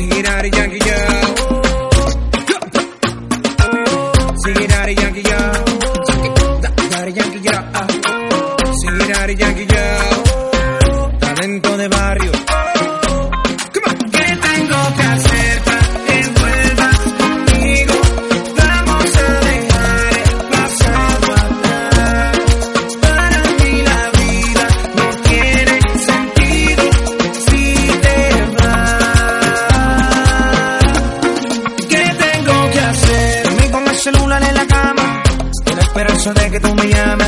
Sigue Daddy Yankee, yo. Sigue Daddy Yankee, yo. Daddy Yankee, yo. Sigue Daddy Yankee, yo. Talento de barrio. ¿Qué tengo que hacer para que vuelvas conmigo? Vamos a dejar el pasado atrás. Para mí la vida no tiene sentido si te vas. ¿Qué tengo que hacer? Dormí con el celular en la cama, con la esperanza de que tú me llames.